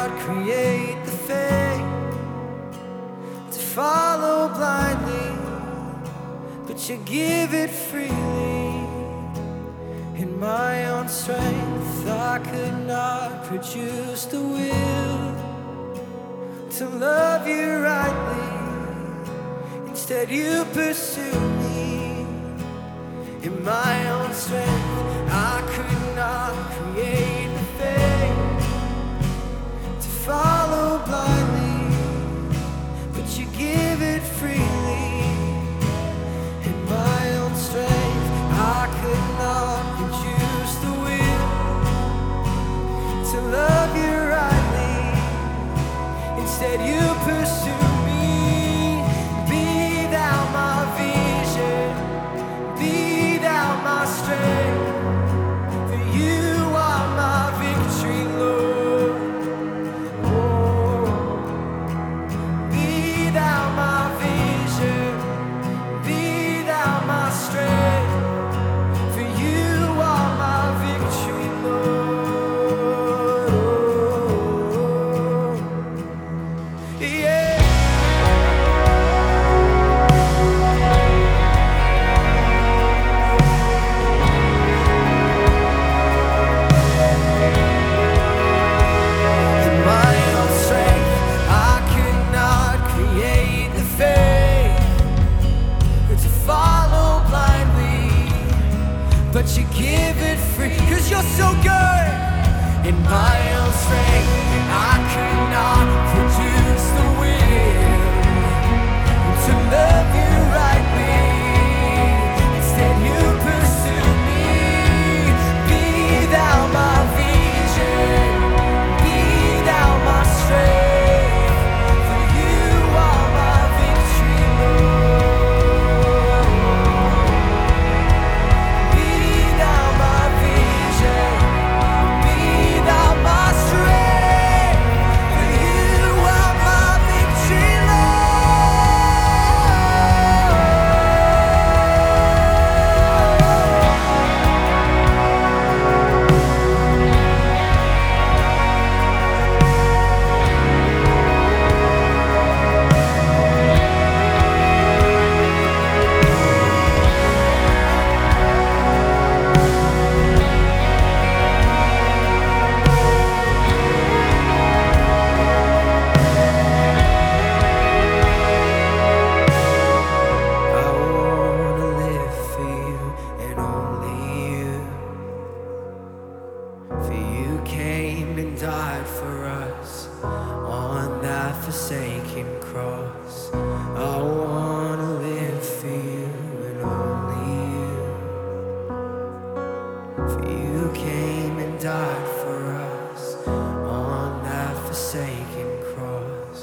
cannot create the faith to follow blindly, but you give it freely. In my own strength I could not produce the will to love you rightly. Instead you pursue me. In my own strength I could not create the faith to follow blindly, but you give it freely. In my own strength I could not produce the will to love you rightly. Instead you pursue me. Be thou my vision, be thou my strength, for you are my victory, Lord. Oh, be thou my vision, be thou my strength, for you are my victory, Lord. Oh, yeah. But you give it free, 'cause you're so good. In my own strength I could not produce the will to love you rightly. Instead you pursue me. Be thou my vision, be thou my strength, for you are my victory, Lord. Died for us on that forsaken cross. I wanna live for you and only you. For you came and died for us on that forsaken cross.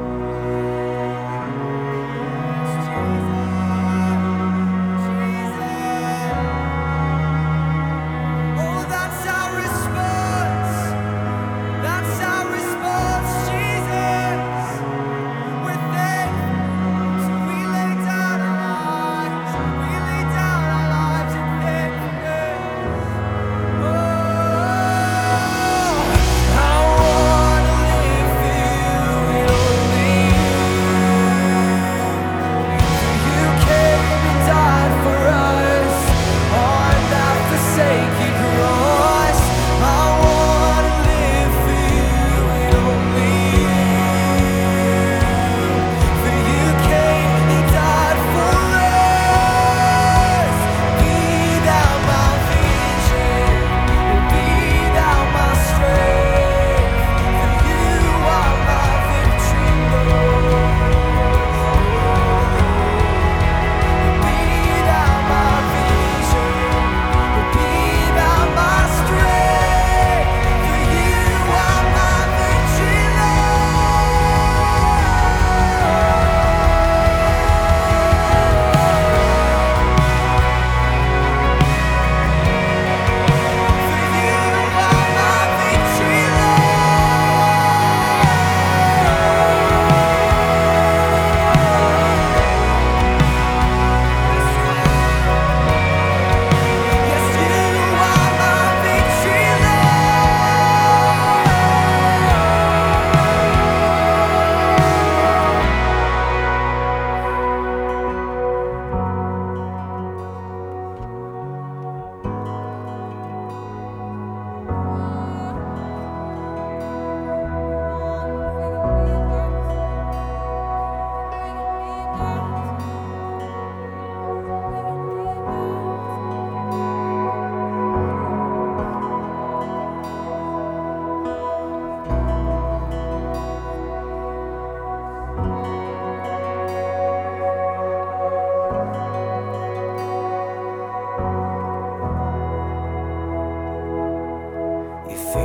Oh, that's our response. That's our response, Jesus. We're thankful, so we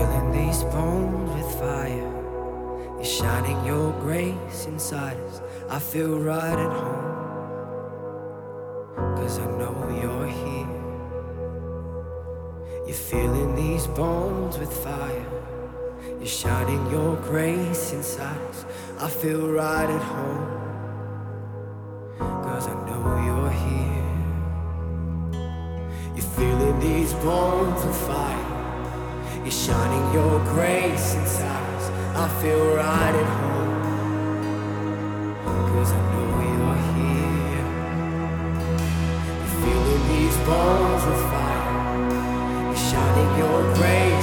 filling these bones with fire. You're shining your grace inside us. I feel right at home, 'cause I know you're here. You're filling these bones with fire. You're shining your grace inside us. I feel right at home, 'cause I know you're here. You're filling these bones with fire. You're shining your grace inside us. I feel right at home, 'cause I know you're here. You're filling these bones with fire. You're shining your grace